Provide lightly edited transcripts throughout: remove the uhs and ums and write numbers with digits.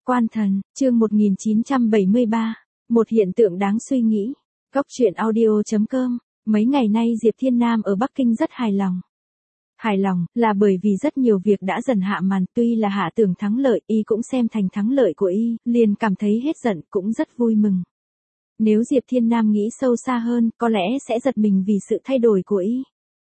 Quan thần, chương 1973. Một hiện tượng đáng suy nghĩ. Góc truyện audio.com. Mấy ngày nay Diệp Thiên Nam ở Bắc Kinh rất hài lòng. Hài lòng là bởi vì rất nhiều việc đã dần hạ màn, tuy là hạ tưởng thắng lợi, y cũng xem thành thắng lợi của y, liền cảm thấy hết giận, cũng rất vui mừng. Nếu Diệp Thiên Nam nghĩ sâu xa hơn, có lẽ sẽ giật mình vì sự thay đổi của y.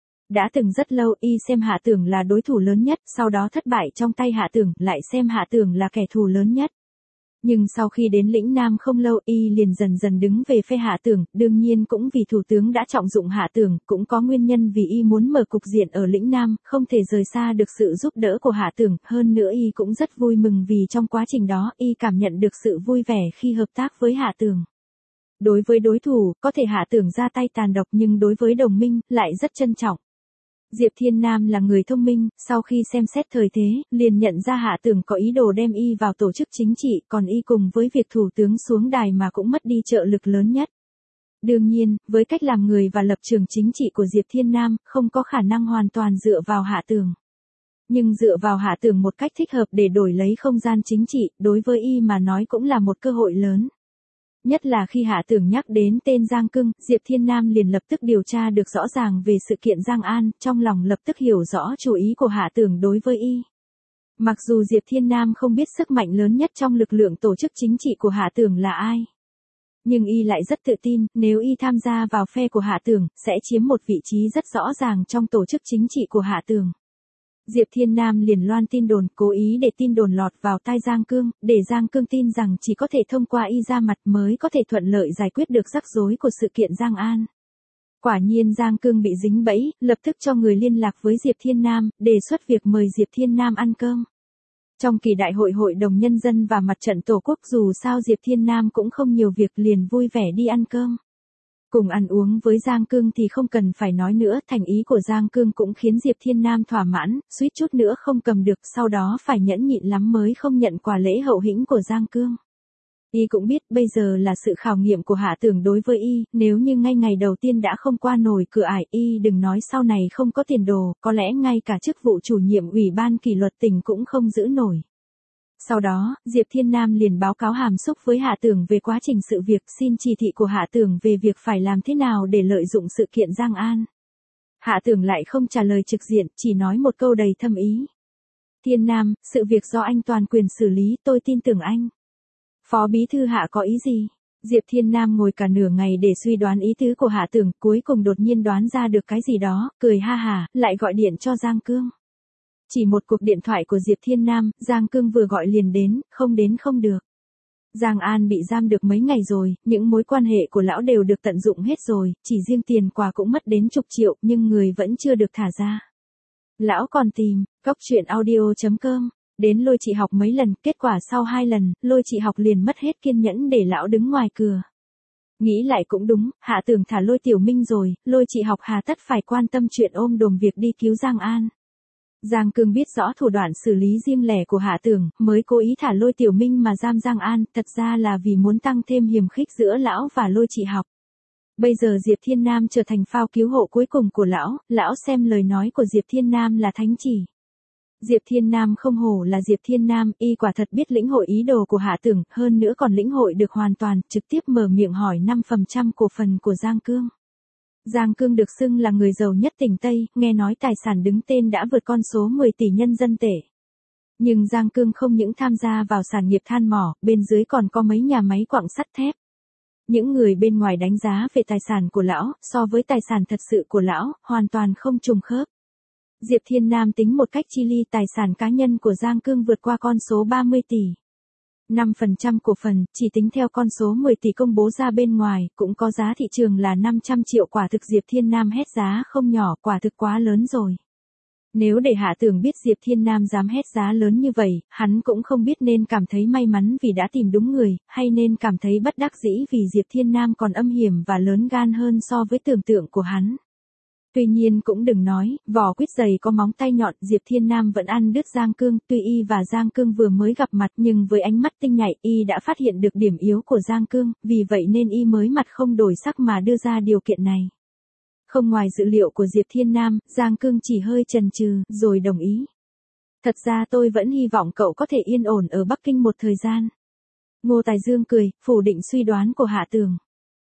Đã từng rất lâu y xem Hạ Tưởng là đối thủ lớn nhất, sau đó thất bại trong tay Hạ Tưởng, lại xem Hạ Tưởng là kẻ thù lớn nhất. Nhưng sau khi đến lĩnh Nam không lâu y liền dần dần đứng về phe Hạ Tưởng, đương nhiên cũng vì thủ tướng đã trọng dụng Hạ Tưởng, cũng có nguyên nhân vì y muốn mở cục diện ở lĩnh Nam, không thể rời xa được sự giúp đỡ của Hạ Tưởng, hơn nữa y cũng rất vui mừng vì trong quá trình đó y cảm nhận được sự vui vẻ khi hợp tác với Hạ Tưởng. Đối với đối thủ, có thể Hạ Tưởng ra tay tàn độc nhưng đối với đồng minh, lại rất trân trọng. Diệp Thiên Nam là người thông minh, sau khi xem xét thời thế, liền nhận ra Hạ Tưởng có ý đồ đem y vào tổ chức chính trị, còn y cùng với việc thủ tướng xuống đài mà cũng mất đi trợ lực lớn nhất. Đương nhiên, với cách làm người và lập trường chính trị của Diệp Thiên Nam, không có khả năng hoàn toàn dựa vào Hạ Tưởng. Nhưng dựa vào Hạ Tưởng một cách thích hợp để đổi lấy không gian chính trị, đối với y mà nói cũng là một cơ hội lớn. Nhất là khi Hạ Tưởng nhắc đến tên Giang Cưng, Diệp Thiên Nam liền lập tức điều tra được rõ ràng về sự kiện Giang An, trong lòng lập tức hiểu rõ chủ ý của Hạ Tưởng đối với y. Mặc dù Diệp Thiên Nam không biết sức mạnh lớn nhất trong lực lượng tổ chức chính trị của Hạ Tưởng là ai. Nhưng y lại rất tự tin, nếu y tham gia vào phe của Hạ Tưởng, sẽ chiếm một vị trí rất rõ ràng trong tổ chức chính trị của Hạ Tưởng. Diệp Thiên Nam liền loan tin đồn, cố ý để tin đồn lọt vào tai Giang Cương, để Giang Cương tin rằng chỉ có thể thông qua y ra mặt mới có thể thuận lợi giải quyết được rắc rối của sự kiện Giang An. Quả nhiên Giang Cương bị dính bẫy, lập tức cho người liên lạc với Diệp Thiên Nam, đề xuất việc mời Diệp Thiên Nam ăn cơm. Trong kỳ đại hội Hội đồng Nhân dân và Mặt trận Tổ quốc dù sao Diệp Thiên Nam cũng không nhiều việc liền vui vẻ đi ăn cơm. Cùng ăn uống với Giang Cương thì không cần phải nói nữa, thành ý của Giang Cương cũng khiến Diệp Thiên Nam thỏa mãn, suýt chút nữa không cầm được, sau đó phải nhẫn nhịn lắm mới không nhận quà lễ hậu hĩnh của Giang Cương. Y cũng biết bây giờ là sự khảo nghiệm của Hạ Tưởng đối với y, nếu như ngay ngày đầu tiên đã không qua nổi cửa ải y đừng nói sau này không có tiền đồ, có lẽ ngay cả chức vụ chủ nhiệm Ủy ban kỷ luật tỉnh cũng không giữ nổi. Sau đó, Diệp Thiên Nam liền báo cáo hàm xúc với Hạ Tưởng về quá trình sự việc, xin chỉ thị của Hạ Tưởng về việc phải làm thế nào để lợi dụng sự kiện Giang An. Hạ Tưởng lại không trả lời trực diện, chỉ nói một câu đầy thâm ý. Thiên Nam, sự việc do anh toàn quyền xử lý, tôi tin tưởng anh. Phó Bí Thư Hạ có ý gì? Diệp Thiên Nam ngồi cả nửa ngày để suy đoán ý tứ của Hạ Tưởng, cuối cùng đột nhiên đoán ra được cái gì đó, cười ha hả, lại gọi điện cho Giang Cương. Chỉ một cuộc điện thoại của Diệp Thiên Nam, Giang Cương vừa gọi liền đến không được. Giang An bị giam được mấy ngày rồi, những mối quan hệ của lão đều được tận dụng hết rồi, chỉ riêng tiền quà cũng mất đến chục triệu, nhưng người vẫn chưa được thả ra. Lão còn tìm, góc truyện audio.com, đến Lôi Chị Học mấy lần, kết quả sau 2 lần, Lôi Chị Học liền mất hết kiên nhẫn để lão đứng ngoài cửa. Nghĩ lại cũng đúng, Hạ Tưởng thả Lôi Tiểu Minh rồi, Lôi Chị Học hà tất phải quan tâm chuyện ôm đồm việc đi cứu Giang An. Giang Cương biết rõ thủ đoạn xử lý riêng lẻ của Hạ Tưởng, mới cố ý thả Lôi Tiểu Minh mà giam Giang An, thật ra là vì muốn tăng thêm hiềm khích giữa lão và Lôi Chị Học. Bây giờ Diệp Thiên Nam trở thành phao cứu hộ cuối cùng của lão xem lời nói của Diệp Thiên Nam là thánh chỉ. Diệp Thiên Nam không hổ là Diệp Thiên Nam, y quả thật biết lĩnh hội ý đồ của Hạ Tưởng, hơn nữa còn lĩnh hội được hoàn toàn, trực tiếp mở miệng hỏi 5% cổ phần của Giang Cương. Giang Cương được xưng là người giàu nhất tỉnh Tây, nghe nói tài sản đứng tên đã vượt con số 10 tỷ nhân dân tệ. Nhưng Giang Cương không những tham gia vào sản nghiệp than mỏ, bên dưới còn có mấy nhà máy quặng sắt thép. Những người bên ngoài đánh giá về tài sản của lão, so với tài sản thật sự của lão, hoàn toàn không trùng khớp. Diệp Thiên Nam tính một cách chi ly tài sản cá nhân của Giang Cương vượt qua con số 30 tỷ. 5% cổ phần, chỉ tính theo con số 10 tỷ công bố ra bên ngoài, cũng có giá thị trường là 500 triệu, quả thực Diệp Thiên Nam hét giá không nhỏ, quả thực quá lớn rồi. Nếu để Hạ Tưởng biết Diệp Thiên Nam dám hét giá lớn như vậy, hắn cũng không biết nên cảm thấy may mắn vì đã tìm đúng người, hay nên cảm thấy bất đắc dĩ vì Diệp Thiên Nam còn âm hiểm và lớn gan hơn so với tưởng tượng của hắn. Tuy nhiên cũng đừng nói, vỏ quýt dày có móng tay nhọn, Diệp Thiên Nam vẫn ăn đứt Giang Cương, tuy y và Giang Cương vừa mới gặp mặt nhưng với ánh mắt tinh nhạy, y đã phát hiện được điểm yếu của Giang Cương, vì vậy nên y mới mặt không đổi sắc mà đưa ra điều kiện này. Không ngoài dự liệu của Diệp Thiên Nam, Giang Cương chỉ hơi chần chừ, rồi đồng ý. Thật ra tôi vẫn hy vọng cậu có thể yên ổn ở Bắc Kinh một thời gian. Ngô Tài Dương cười, phủ định suy đoán của Hạ Tường.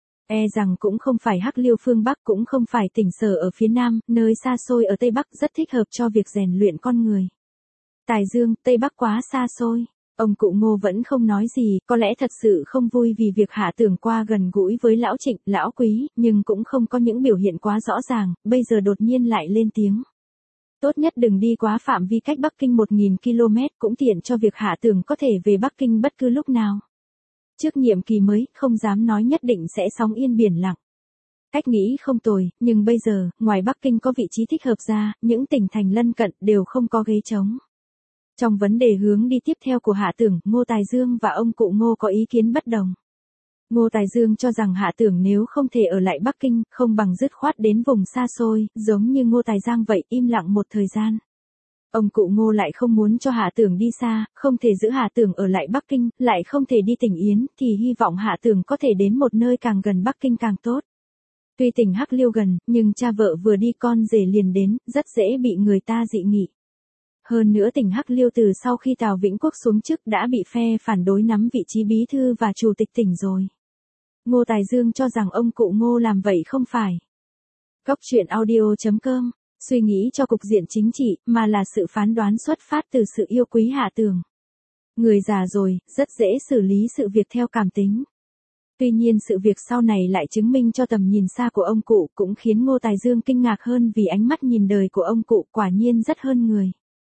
E rằng cũng không phải Hắc Liêu phương Bắc, cũng không phải tỉnh Sở ở phía Nam, nơi xa xôi ở Tây Bắc rất thích hợp cho việc rèn luyện con người. Tài Dương, Tây Bắc quá xa xôi. Ông cụ Ngô vẫn không nói gì, có lẽ thật sự không vui vì việc Hạ Tường qua gần gũi với lão Trịnh, lão Quý, nhưng cũng không có những biểu hiện quá rõ ràng, bây giờ đột nhiên lại lên tiếng. Tốt nhất đừng đi quá phạm vi cách Bắc Kinh 1.000 km, cũng tiện cho việc Hạ Tường có thể về Bắc Kinh bất cứ lúc nào. Trước nhiệm kỳ mới, không dám nói nhất định sẽ sóng yên biển lặng. Cách nghĩ không tồi, nhưng bây giờ, ngoài Bắc Kinh có vị trí thích hợp ra, những tỉnh thành lân cận đều không có ghế trống. Trong vấn đề hướng đi tiếp theo của Hạ Tường, Ngô Tài Dương và ông cụ Ngô có ý kiến bất đồng. Ngô Tài Dương cho rằng Hạ Tường nếu không thể ở lại Bắc Kinh, không bằng dứt khoát đến vùng xa xôi, giống như Ngô Tài Giang vậy, im lặng một thời gian. Ông cụ Ngô lại không muốn cho Hạ Tường đi xa, không thể giữ Hạ Tường ở lại Bắc Kinh, lại không thể đi tỉnh Yến, thì hy vọng Hạ Tường có thể đến một nơi càng gần Bắc Kinh càng tốt. Tuy tỉnh Hắc Liêu gần, nhưng cha vợ vừa đi con rể liền đến, rất dễ bị người ta dị nghị. Hơn nữa tỉnh Hắc Liêu từ sau khi Tào Vĩnh Quốc xuống chức đã bị phe phản đối nắm vị trí bí thư và chủ tịch tỉnh rồi. Ngô Tài Dương cho rằng ông cụ Ngô làm vậy không phải. Góc truyện audio.com, suy nghĩ cho cục diện chính trị, mà là sự phán đoán xuất phát từ sự yêu quý Hạ Tường. Người già rồi, rất dễ xử lý sự việc theo cảm tính. Tuy nhiên sự việc sau này lại chứng minh cho tầm nhìn xa của ông cụ, cũng khiến Ngô Tài Dương kinh ngạc hơn vì ánh mắt nhìn đời của ông cụ quả nhiên rất hơn người.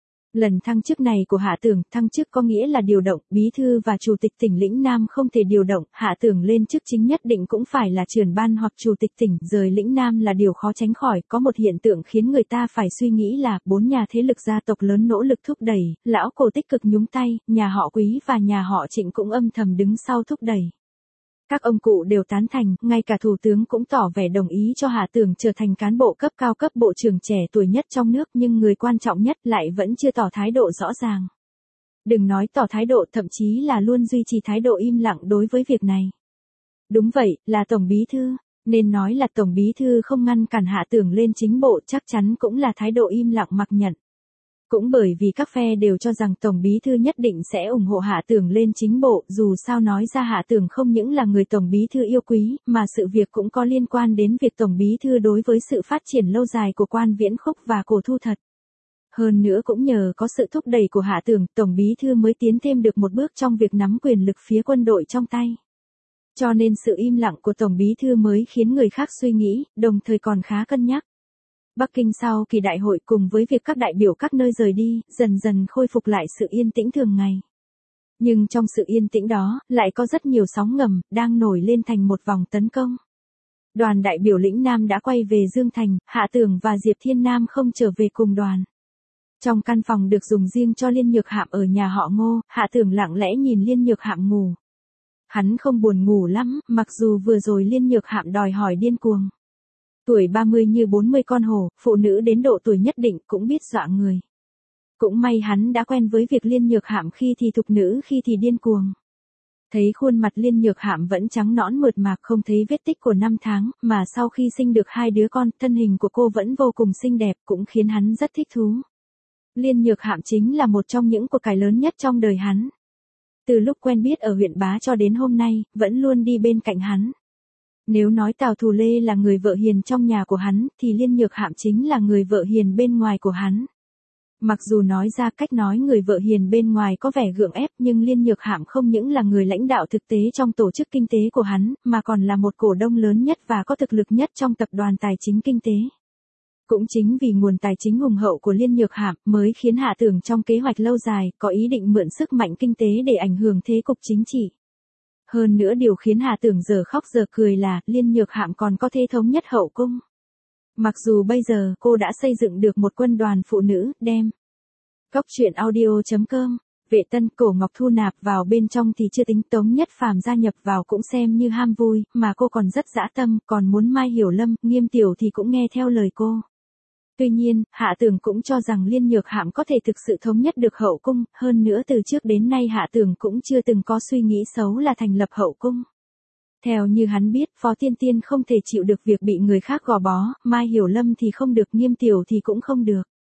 Lần thăng chức này của Hạ Tường, thăng chức có nghĩa là điều động, bí thư và chủ tịch tỉnh lĩnh Nam không thể điều động, Hạ Tường lên chức chính nhất định cũng phải là trưởng ban hoặc chủ tịch tỉnh, rời lĩnh Nam là điều khó tránh khỏi. Có một hiện tượng khiến người ta phải suy nghĩ là, 4 nhà thế lực gia tộc lớn nỗ lực thúc đẩy, lão Cổ tích cực nhúng tay, nhà họ Quý và nhà họ Trịnh cũng âm thầm đứng sau thúc đẩy. Các ông cụ đều tán thành, ngay cả thủ tướng cũng tỏ vẻ đồng ý cho Hạ Tường trở thành cán bộ cấp cao, cấp bộ trưởng trẻ tuổi nhất trong nước, nhưng người quan trọng nhất lại vẫn chưa tỏ thái độ rõ ràng. Đừng nói tỏ thái độ, thậm chí là luôn duy trì thái độ im lặng đối với việc này. Đúng vậy, là Tổng Bí Thư, nên nói là Tổng Bí Thư không ngăn cản Hạ Tường lên chính bộ, chắc chắn cũng là thái độ im lặng mặc nhận. Cũng bởi vì các phe đều cho rằng Tổng Bí Thư nhất định sẽ ủng hộ Hạ Tường lên chính bộ, dù sao nói ra Hạ Tường không những là người Tổng Bí Thư yêu quý, mà sự việc cũng có liên quan đến việc Tổng Bí Thư đối với sự phát triển lâu dài của Quan Viễn Khúc và Cổ Thu Thật. Hơn nữa cũng nhờ có sự thúc đẩy của Hạ Tường, Tổng Bí Thư mới tiến thêm được một bước trong việc nắm quyền lực phía quân đội trong tay. Cho nên sự im lặng của Tổng Bí Thư mới khiến người khác suy nghĩ, đồng thời còn khá cân nhắc. Bắc Kinh sau kỳ đại hội cùng với việc các đại biểu các nơi rời đi, dần dần khôi phục lại sự yên tĩnh thường ngày. Nhưng trong sự yên tĩnh đó, lại có rất nhiều sóng ngầm, đang nổi lên thành một vòng tấn công. Đoàn đại biểu lĩnh Nam đã quay về Dương Thành, Hạ Tường và Diệp Thiên Nam không trở về cùng đoàn. Trong căn phòng được dùng riêng cho Liên Nhược Hạm ở nhà họ Ngô, Hạ Tường lặng lẽ nhìn Liên Nhược Hạm ngủ. Hắn không buồn ngủ lắm, mặc dù vừa rồi Liên Nhược Hạm đòi hỏi điên cuồng. Tuổi 30 như 40 con hổ, phụ nữ đến độ tuổi nhất định cũng biết dọa người. Cũng may hắn đã quen với việc Liên Nhược Hạm khi thì thục nữ khi thì điên cuồng. Thấy khuôn mặt Liên Nhược Hạm vẫn trắng nõn mượt mà, không thấy vết tích của 5 tháng, mà sau khi sinh được 2 đứa con, thân hình của cô vẫn vô cùng xinh đẹp, cũng khiến hắn rất thích thú. Liên Nhược Hạm chính là một trong những của cải lớn nhất trong đời hắn. Từ lúc quen biết ở huyện Bá cho đến hôm nay, vẫn luôn đi bên cạnh hắn. Nếu nói Tào Thù Lê là người vợ hiền trong nhà của hắn, thì Liên Nhược Hạm chính là người vợ hiền bên ngoài của hắn. Mặc dù nói ra cách nói người vợ hiền bên ngoài có vẻ gượng ép, nhưng Liên Nhược Hạm không những là người lãnh đạo thực tế trong tổ chức kinh tế của hắn, mà còn là một cổ đông lớn nhất và có thực lực nhất trong tập đoàn tài chính kinh tế. Cũng chính vì nguồn tài chính hùng hậu của Liên Nhược Hạm mới khiến Hạ Tường trong kế hoạch lâu dài có ý định mượn sức mạnh kinh tế để ảnh hưởng thế cục chính trị. Hơn nữa điều khiến Hạ Tường giờ khóc giờ cười là Liên Nhược Hạm còn có thế thống nhất hậu cung. Mặc dù bây giờ cô đã xây dựng được một quân đoàn phụ nữ, đem. Góc truyện audio.com, Vệ Tân, Cổ Ngọc Thu nạp vào bên trong thì chưa tính, Tống Nhất Phàm gia nhập vào cũng xem như ham vui, mà cô còn rất dã tâm, còn muốn Mai Hiểu Lâm, Nghiêm Tiểu thì cũng nghe theo lời cô. Tuy nhiên, Hạ Tường cũng cho rằng Liên Nhược Hạm có thể thực sự thống nhất được hậu cung, hơn nữa từ trước đến nay Hạ Tường cũng chưa từng có suy nghĩ xấu là thành lập hậu cung. Theo như hắn biết, Phó Tiên Tiên không thể chịu được việc bị người khác gò bó, Mai Hiểu Lâm thì không được, Nghiêm Tiểu thì cũng không được.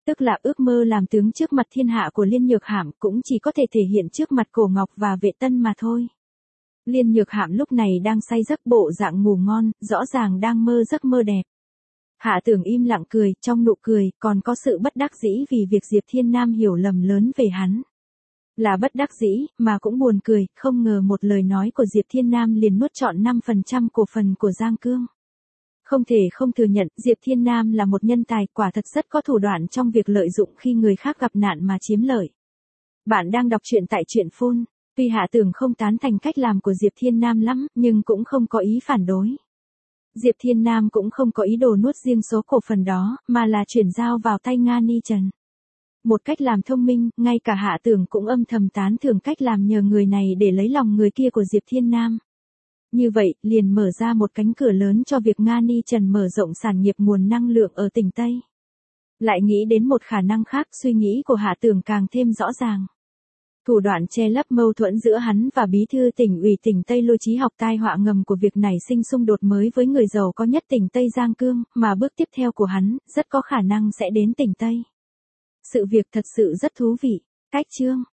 Tức là ước mơ làm tướng trước mặt thiên hạ của Liên Nhược Hạm cũng chỉ có thể thể hiện trước mặt Cổ Ngọc và Vệ Tân mà thôi. Liên Nhược Hạm lúc này đang say giấc bộ dạng ngủ ngon, rõ ràng đang mơ giấc mơ đẹp. Hạ Tưởng im lặng cười, trong nụ cười còn có sự bất đắc dĩ vì việc Diệp Thiên Nam hiểu lầm lớn về hắn. Là bất đắc dĩ, mà cũng buồn cười, không ngờ một lời nói của Diệp Thiên Nam liền nuốt trọn 5% cổ phần của Giang Cương. Không thể không thừa nhận, Diệp Thiên Nam là một nhân tài, quả thật rất có thủ đoạn trong việc lợi dụng khi người khác gặp nạn mà chiếm lợi. Bạn đang đọc truyện tại truyện Phun. Tuy Hạ Tưởng không tán thành cách làm của Diệp Thiên Nam lắm, nhưng cũng không có ý phản đối. Diệp Thiên Nam cũng không có ý đồ nuốt riêng số cổ phần đó, mà là chuyển giao vào tay Nga Ni Trần. Một cách làm thông minh, ngay cả Hạ Tưởng cũng âm thầm tán thưởng cách làm nhờ người này để lấy lòng người kia của Diệp Thiên Nam. Như vậy, liền mở ra một cánh cửa lớn cho việc Nga Ni Trần mở rộng sản nghiệp nguồn năng lượng ở tỉnh Tây. Lại nghĩ đến một khả năng khác, suy nghĩ của Hạ Tưởng càng thêm rõ ràng. Thủ đoạn che lấp mâu thuẫn giữa hắn và bí thư tỉnh ủy tỉnh Tây Lô Chí Học, tai họa ngầm của việc nảy sinh xung đột mới với người giàu có nhất tỉnh Tây Giang Cương, mà bước tiếp theo của hắn, rất có khả năng sẽ đến tỉnh Tây. Sự việc thật sự rất thú vị. Cách chương